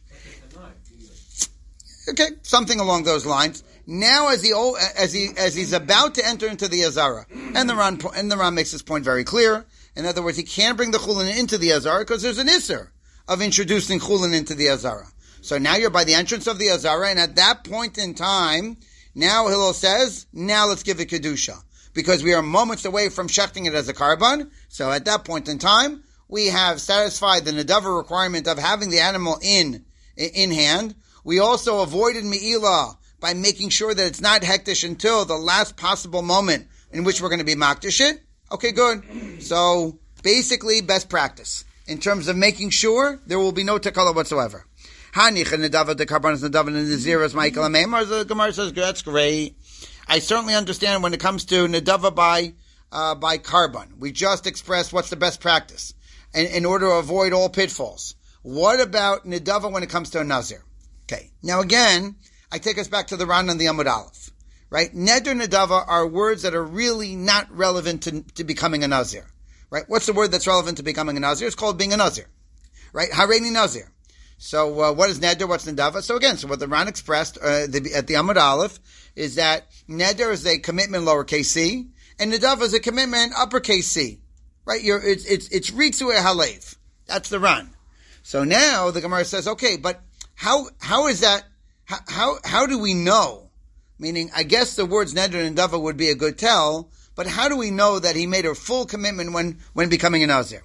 Okay, something along those lines. Now, as he as he as he's about to enter into the Azara, and the Ran and the Ran makes this point very clear. In other words, he can't bring the chulin into the Azara because there's an isser of introducing chulin into the Azara. So now you're by the entrance of the Azara, and at that point in time, now Hillel says, now let's give it kedusha because we are moments away from shechting it as a carbon. So at that point in time, we have satisfied the nedava requirement of having the animal in in hand. We also avoided me'ilah by making sure that it's not hektish until the last possible moment in which we're going to be makdish it. Okay, good. So basically, best practice in terms of making sure there will be no takala whatsoever. Hanich and nedava the karbanos nedava and the zeros Michael Amemar. The Gemara says that's great. I certainly understand when it comes to nedava by uh, by carbon. We just expressed what's the best practice in, in order to avoid all pitfalls. What about nedava when it comes to a nazir? Okay. Now again, I take us back to the Ran and the Amud Aleph, right? Neder and Nedava are words that are really not relevant to, to becoming a Nazir, right? What's the word that's relevant to becoming a Nazir? It's called being a Nazir, right? Hareini Nazir. So uh, what is Neder? What's Nedava? So again, so what the Ran expressed uh, the, at the Amud Aleph is that Neder is a commitment lowercase c, and Nedava is a commitment uppercase c, right? You're, it's it's it's Ritzu Halev. That's the Ran. So now the Gemara says, okay, but how how is that? How, how how do we know? Meaning, I guess the words Neder and Dava would be a good tell, but how do we know that he made a full commitment when, when becoming a Nazir?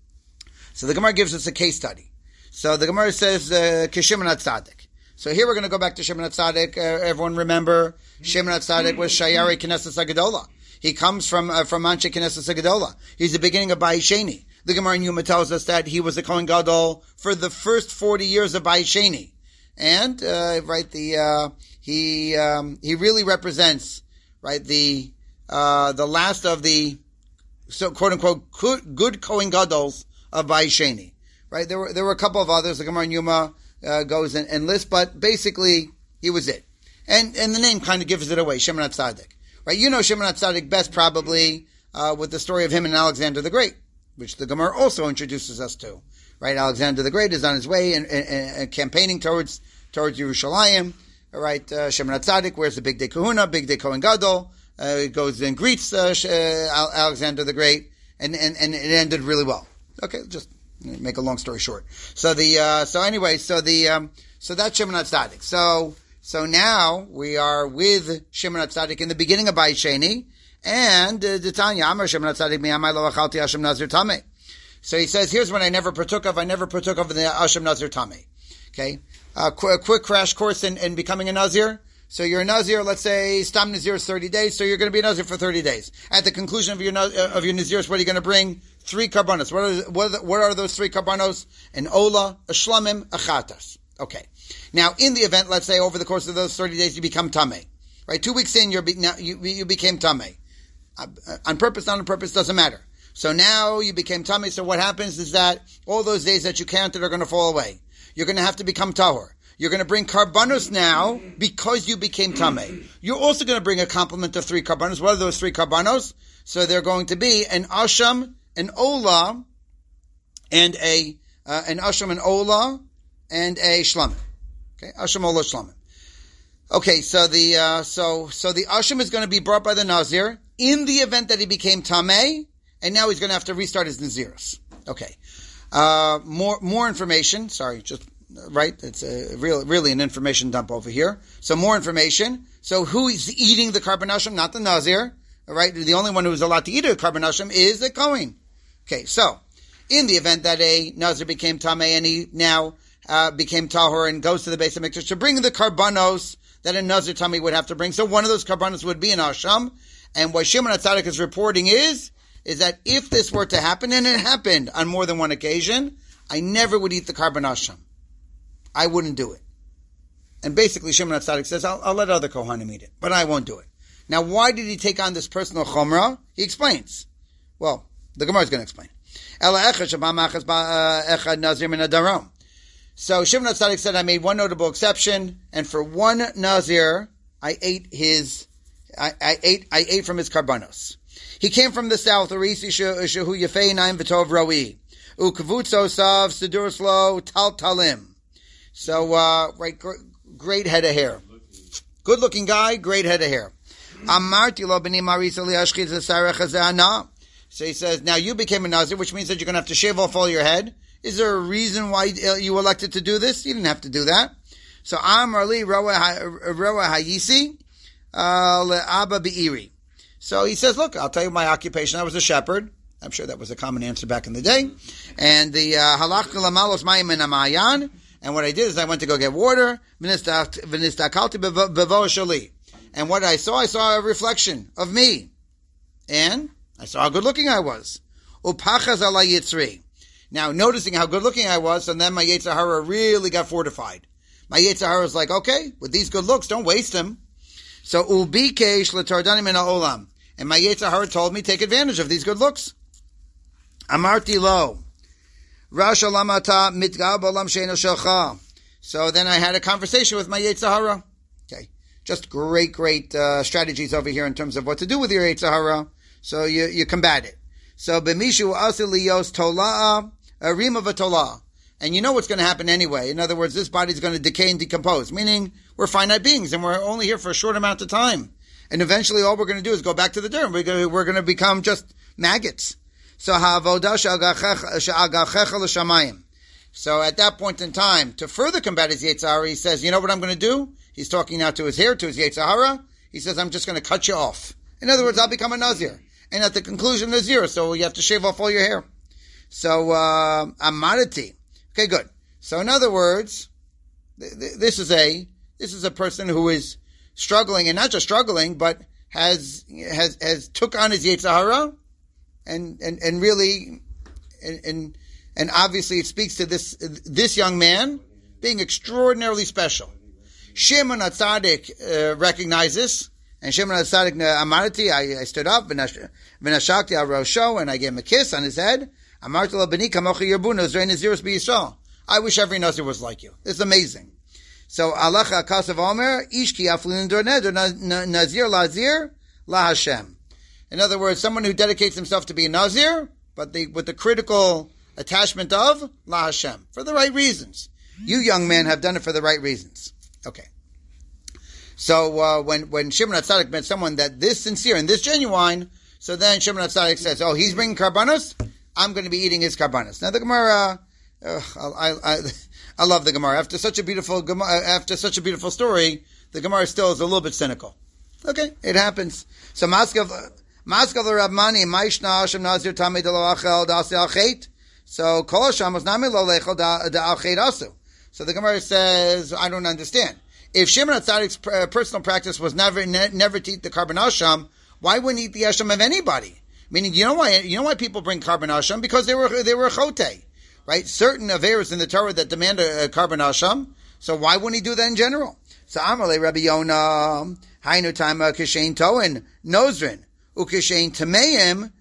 So the Gemara gives us a case study. So the Gemara says, Kishimon uh, Tzaddik. So here we're going to go back to Shimon Tzaddik. Uh, everyone remember, Shimon Tzaddik was Shayari Knesset Agadola. He comes from uh, from Anshe Knesset Agadola. He's the beginning of Bayis Sheni. The Gemara in Yuma tells us that he was a Kohen Gadol for the first forty years of Bayis Sheni. And, uh, right, the, uh, he, um, he really represents, right, the, uh, the last of the, so quote unquote, good, good Kohen Gadols of Bayis Sheni. Right? There were, there were a couple of others, the Gemara in Yuma, uh, goes and, and lists, but basically, he was it. And and the name kind of gives it away, Shimon HaTzadik. Right? You know Shimon HaTzadik best probably uh, with the story of him and Alexander the Great, which the Gemara also introduces us to. Right? Alexander the Great is on his way and, and, and campaigning towards towards Yerushalayim. Right? Uh, Shimon HaTzadik wears the big day kahuna, big day Kohen Gadol. Uh, he goes and greets uh, uh, Alexander the Great, and, and, and it ended really well. Okay, just make a long story short. So the uh, so anyway, so the um, so that's Shimon HaTzadik. So so now we are with Shimon HaTzadik in the beginning of Bayit Sheni, and the Tanya Amar Shimon HaTzadik mi'amai lo achalti Hashem Nazir Tameh. So he says, here's what I never partook of. I never partook of the Hashem Nazir Tameh. Okay, uh, qu- a quick crash course in, in becoming a Nazir. So you're a Nazir, let's say Stam Nazir is thirty days, so you're going to be a Nazir for thirty days. At the conclusion of your uh, of your Nazirs, what are you going to bring? Three karbanos. What are, what, are the, what are those three karbanos? An ola, a shlamim, a chatas. Okay. Now, in the event, let's say over the course of those thirty days, you become tameh. Right? Two weeks in, you're be, now, you, you became tameh. Uh, on purpose, not on purpose, doesn't matter. So now you became tameh, so what happens is that all those days that you counted are going to fall away. You're going to have to become tahor. You're going to bring karbanos now because you became tameh. You're also going to bring a complement of three karbanos. What are those three karbanos? So they're going to be an asham, an ola, and a uh, an asham, an ola, and a shlamim. Okay, asham, ola, shlamim. Okay, so the uh, so so the asham is going to be brought by the nazir in the event that he became tameh, and now he's going to have to restart his naziros. Okay, uh, more more information. Sorry, just. Right, it's a real, really an information dump over here. So more information. So who is eating the karban asham? Not the nazir. All right, the only one who is allowed to eat a karban asham is the kohen. Okay, so in the event that a nazir became tameh and he now uh, became tahor and goes to the base of mikdash to bring the karbanos that a nazir tameh would have to bring. So one of those karbanos would be an asham. And what Shimon HaTzadik is reporting is is that if this were to happen, and it happened on more than one occasion, I never would eat the karban asham. I wouldn't do it. And basically, Shimon HaTzadik says, I'll, I'll let other Kohanim eat it, but I won't do it. Now, why did he take on this personal chomrah? He explains. Well, the Gemara is going to explain. So Shimon HaTzadik said, I made one notable exception, and for one Nazir, I ate his, I, I ate, I ate from his karbanos. He came from the south, Arisi Shehu Yefei Naim V'Tov Roi, Ukavutso Sav Siduruslo Tal Talim. So, uh, right, gr- great head of hair. Good looking guy, great head of hair. So he says, now you became a Nazir, which means that you're going to have to shave off all your head. Is there a reason why you elected to do this? You didn't have to do that. So, Amar li Roa Hayisi, Le'aba Be'iri. So he says, look, I'll tell you my occupation. I was a shepherd. I'm sure that was a common answer back in the day. And the halach lamalos mayim in amayan. And what I did is I went to go get water. And what I saw, I saw a reflection of me. And I saw how good looking I was. Now, noticing how good looking I was, and then my Yetzer Hara really got fortified. My Yetzer Hara was like, okay, with these good looks, don't waste them. So, ubikesh l'tardani min ha'olam. And my Yetzer Hara told me, take advantage of these good looks. Amarti lo. So then I had a conversation with my Yetzer Hara. Okay. Just great, great uh, strategies over here in terms of what to do with your Yetzer Hara. So you, you combat it. So b'mishu asiliyos tola'a rima v'tola'a. And you know what's going to happen anyway. In other words, this body is going to decay and decompose, meaning we're finite beings and we're only here for a short amount of time. And eventually all we're going to do is go back to the dirt. We're going to, we're going to become just maggots. So ha'avodah she'agachecha l'shamayim. So at that point in time, to further combat his Yetzer Hara, he says, you know what I'm going to do? He's talking now to his hair, to his Yetzer Hara. He says, I'm just going to cut you off. In other words, I'll become a Nazir. And at the conclusion, Nazir, so you have to shave off all your hair. So, uh, amarati. Okay, good. So in other words, th- th- this is a, this is a person who is struggling, and not just struggling, but has, has, has took on his Yetzer Hara. And, and, and really, and, and, and obviously it speaks to this, this young man being extraordinarily special. Shimon HaTzadik, uh, recognizes, and Shimon HaTzadik, amarti, I, I stood up, v'nashakti al rosho, and I gave him a kiss on his head. Amarti lo b'ni kamocha yirbu nazirei naziros b'Yisrael. I wish every Nazir was like you. It's amazing. So alacha kasav omer ish ki aflin dor neder nazir lazir la Hashem. In other words, someone who dedicates himself to be a nazir, but the, with the critical attachment of la Hashem for the right reasons. You young men have done it for the right reasons. Okay. So uh, when when Shimon HaTzadik met someone that this sincere and this genuine, so then Shimon HaTzadik says, "Oh, he's bringing karbanos. I'm going to be eating his karbanos." Now the Gemara, uh, I, I I love the Gemara. After such a beautiful after such a beautiful story, the Gemara still is a little bit cynical. Okay, it happens. So Maskav Maskav Rabmani Maishna Hashem Nazir Tamid Lo Achel Dasi Alchet. So Kol Hashem was Nami Lo Lechel Da Alchet Asu. So the Gemara says, I don't understand. If Shimon HaTzadik's personal practice was never ne- never to eat the carbon asham, why wouldn't he eat the asham of anybody? Meaning, you know why? You know why people bring carbon asham? Because they were they were chote, right? Certain averas in the Torah that demand a, a carbon asham. So why wouldn't he do that in general? So Amalei Rabbi Yonah Hainu Taima Kishain Toin Nozrin Ukishain Tameim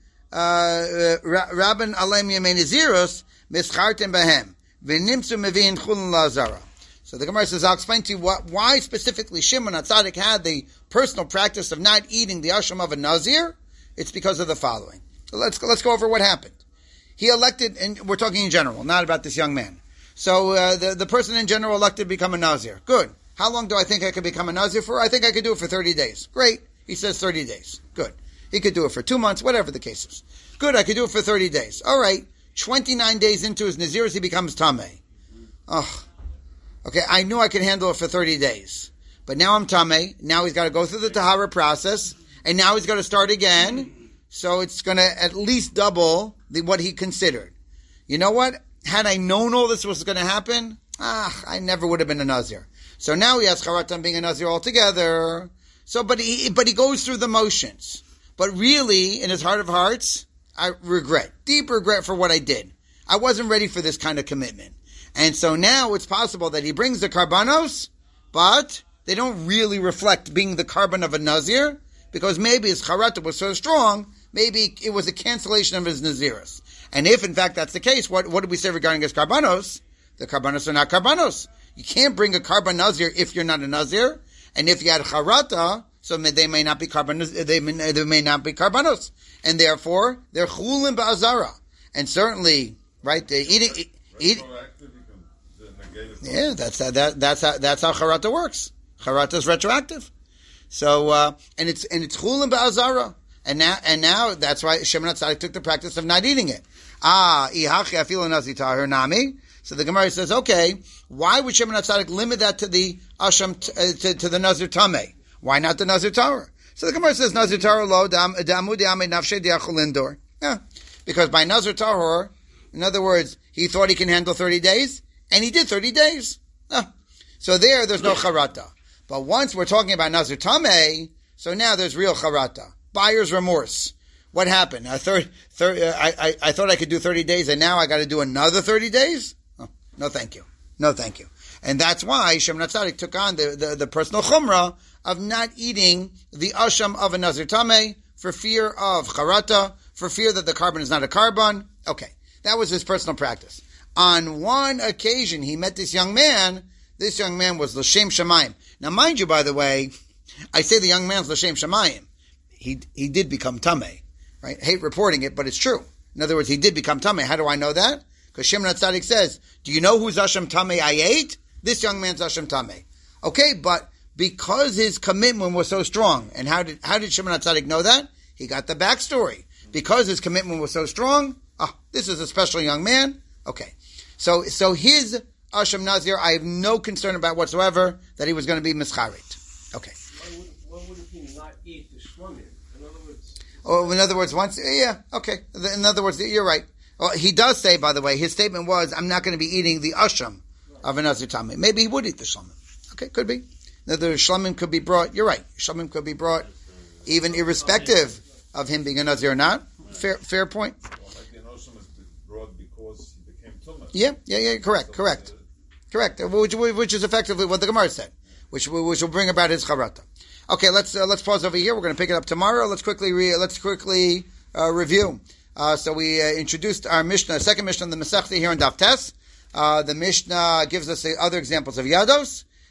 Rabban Alem Yemenizirus Mischartem Behem V'Nimtzu Mevin Chulun Lazara. So the Gemara says, I'll explain to you what, why specifically Shimon HaTzadik had the personal practice of not eating the asham of a nazir. It's because of the following. So let's let's go over what happened. He elected, and we're talking in general, not about this young man. So uh, the the person in general elected to become a nazir. Good. How long do I think I could become a nazir for? I think I could do it for thirty days. Great. He says thirty days. Good. He could do it for two months, whatever the case is. Good. I could do it for thirty days. All right. twenty-nine days into his nazirus, he becomes tameh. Oh. Okay, I knew I could handle it for thirty days. But now I'm tameh. Now he's got to go through the tahara process. And now he's got to start again. So it's going to at least double the, what he considered. You know what? Had I known all this was going to happen, ah, I never would have been a nazir. So now he has charat on being a nazir altogether. So, but he, but he goes through the motions. But really, in his heart of hearts, I regret. Deep regret for what I did. I wasn't ready for this kind of commitment. And so now it's possible that he brings the karbanos, but they don't really reflect being the carbon of a nazir, because maybe his charata was so strong, maybe it was a cancellation of his nazirus. And if in fact that's the case, what, what did we say regarding his karbanos? The karbanos are not karbanos. You can't bring a karban nazir if you're not a nazir, and if you had charata, so they may not be karbanos, they may, they may not be karbanos. And therefore, they're chulim ba'azara. And certainly, right, the eating, eating, yeah, that's how, that, that's how, that's how charata works. Charata is retroactive. So, uh, and it's, and it's chulim ba'azara. And now, and now, that's why Shimon HaTzadik took the practice of not eating it. Ah, ihachi afilu nazi tahir nami. So the Gemara says, okay, why would Shimon HaTzadik limit that to the asham, t- uh, to, to the nazir tameh? Why not the nazir tahor? So the Gemara says, nazir tahor lo damu diame nafshe diachulindor. Yeah. Because by nazir tahor, in other words, he thought he can handle thirty days, and he did thirty days. Oh. So there, there's no charata. But once we're talking about nazir tameh, so now there's real charata. Buyer's remorse. What happened? I, third, third, uh, I, I, I thought I could do thirty days, and now I got to do another thirty days? Oh, no, thank you. No, thank you. And that's why Shimon HaTzadik took on the, the, the personal chumrah of not eating the asham of a nazir tameh for fear of charata, for fear that the carbon is not a carbon. Okay, that was his personal practice. On one occasion, he met this young man. This young man was L'Shem Shamayim. Now, mind you, by the way, I say the young man's L'Shem Shamayim. He he did become tameh, right? I hate reporting it, but it's true. In other words, he did become tameh. How do I know that? Because Shimon HaTzadik says, do you know whose asham tameh I ate? This young man's asham tameh. Okay, but because his commitment was so strong, and how did how did Shimon HaTzadik know that? He got the backstory. Because his commitment was so strong, ah, this is a special young man. Okay, so so his asham nazir, I have no concern about whatsoever that he was going to be mischarit. Okay. Why would, why would he not eat the shlamim? In other words... Oh, in other words, once, yeah, okay. In other words, you're right. Well, he does say, by the way, his statement was, I'm not going to be eating the asham of a nazir tameh. Maybe he would eat the shlamim. Okay, could be. In other words, shlamim could be brought, you're right, shlamim could be brought even irrespective of him being a nazir or not. Fair fair point. Well, like the asham is brought because he became tumah. Yeah, yeah, yeah, correct, correct. Correct, which, which is effectively what the Gemara said, which, which will bring about his charata. Okay, let's uh, let's pause over here. We're going to pick it up tomorrow. Let's quickly re- let's quickly uh, review. Uh, so we uh, introduced our Mishnah, second Mishnah in the Masechta here in Daf Tes. Uh, the Mishnah gives us uh, other examples of yados.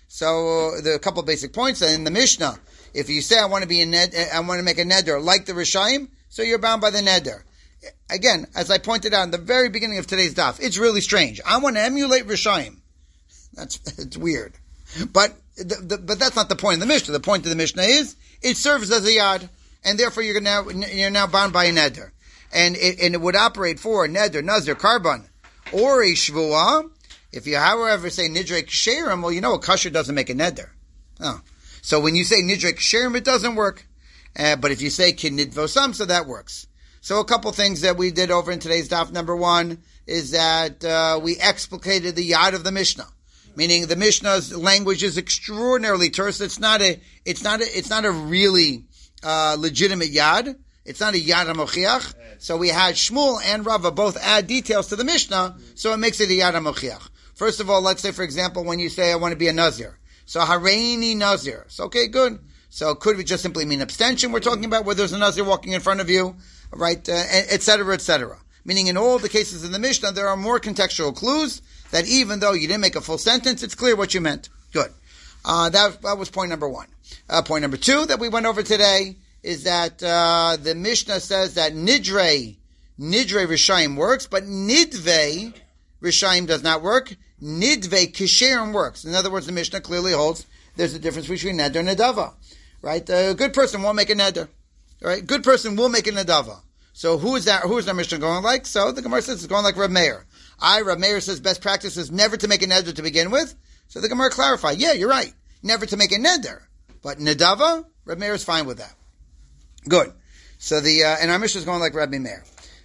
So uh, there are a couple of basic points in the Mishnah. If you say I want to be a ned, I want to make a neder like the Rishayim, so you're bound by the neder. Again, as I pointed out in the very beginning of today's daf, it's really strange. I want to emulate Rishayim. That's it's weird, but the, the, but that's not the point of the Mishnah. The point of the Mishnah is it serves as a yad, and therefore you're now you're now bound by a neder, and it, and it would operate for a neder, nazir, karban, or a shvuah. If you, however, say nidrei ksherim, well, you know a kasher doesn't make a neder. Oh. So when you say nidrei ksherim, it doesn't work. Uh, but if you say kinidvosam, so that works. So a couple things that we did over in today's daf. Number one is that uh, we explicated the yad of the Mishnah, meaning the Mishnah's language is extraordinarily terse. It's not a, it's not a, it's not a really uh, legitimate yad. It's not a yad hamochiach. So we had Shmuel and Rava both add details to the Mishnah, so it makes it a yad hamochiach. First of all, let's say, for example, when you say, I want to be a Nazir. So, Hareini Nazir. So, okay, good. So, could it just simply mean abstention? We're talking about where there's a Nazir walking in front of you, right, uh, et cetera, et cetera. Meaning, in all the cases in the Mishnah, there are more contextual clues that even though you didn't make a full sentence, it's clear what you meant. Good. Uh, that, that was point number one. Uh, point number two that we went over today is that uh, the Mishnah says that Nidrei, Nidrei Rishayim works, but Nidvei Rishayim does not work. Nidvei Kisherim works. In other words, the Mishnah clearly holds there's a difference between neder and nedava. Right? A good person won't make a neder. Right? Good person will make a nedava. So who is that? Who is our Mishnah going like? So the Gemara says it's going like Rav Meir. I, Rav Meir says best practice is never to make a neder to begin with. So the Gemara clarified, yeah, you're right. Never to make a neder. But nedava, Rav Meir is fine with that. Good. So the, uh, and our Mishnah is going like Rabbi Meir.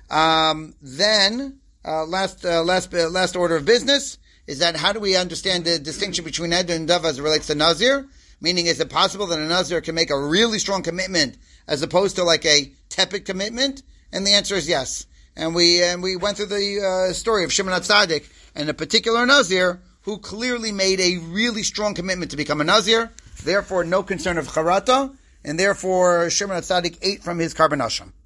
Um, then, uh, last, uh, last, uh, last order of business is that how do we understand the distinction between neder and nedava as it relates to nazir? Meaning, is it possible that a nazir can make a really strong commitment as opposed to like a tepid commitment? And the answer is yes. And we, and we went through the, uh, story of Shimon HaTzadik and a particular nazir who clearly made a really strong commitment to become a nazir. Therefore, no concern of charata. And therefore, Shimon HaTzadik ate from his karban asham.